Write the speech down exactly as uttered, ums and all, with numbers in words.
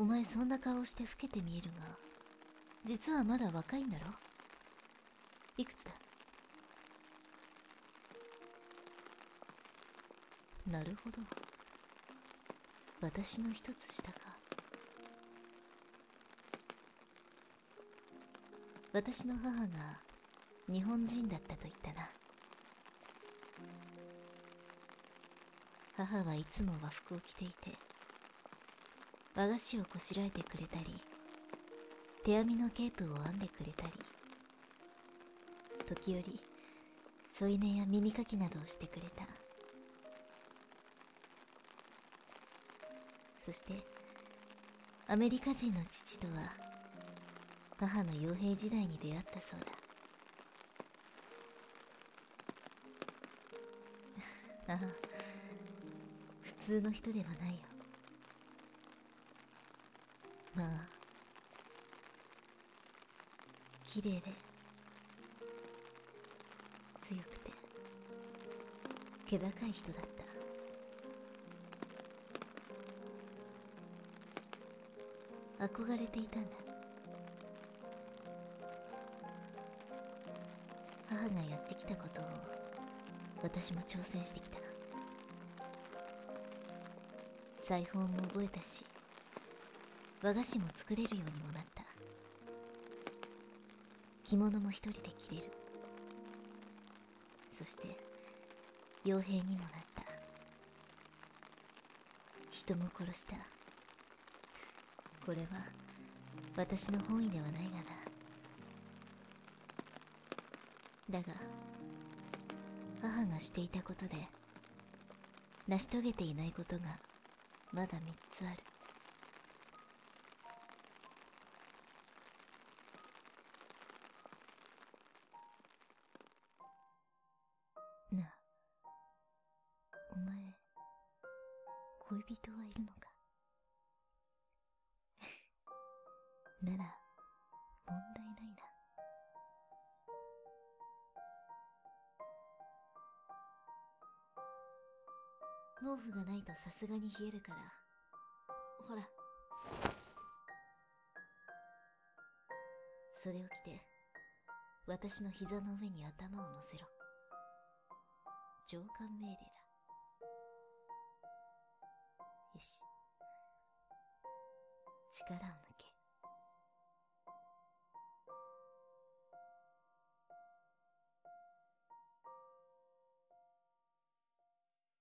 お前そんな顔して老けて見えるが、実はまだ若いんだろ？いくつだ？なるほど。私の一つ下か。私の母が日本人だったと言ったな。母はいつも和服を着ていて、和菓子をこしらえてくれたり、手編みのケープを編んでくれたり、時折添い寝や耳かきなどをしてくれた。そしてアメリカ人の父とは母の傭兵時代に出会ったそうだ。ああ、普通の人ではないよ。まあ綺麗で強くて気高い人だった。憧れていたんだ。母がやってきたことを私も挑戦してきた。裁縫も覚えたし、和菓子も作れるようにもなった。着物も一人で着れる。そして傭兵にもなった。人も殺した。これは私の本意ではないがな。だが母がしていたことで成し遂げていないことがまだ三つある。なあ、お前恋人はいるのか？なら問題ないな。毛布がないとさすがに冷えるから、ほら、それを着て私の膝の上に頭を乗せろ。上官命令だ。よし、力を抜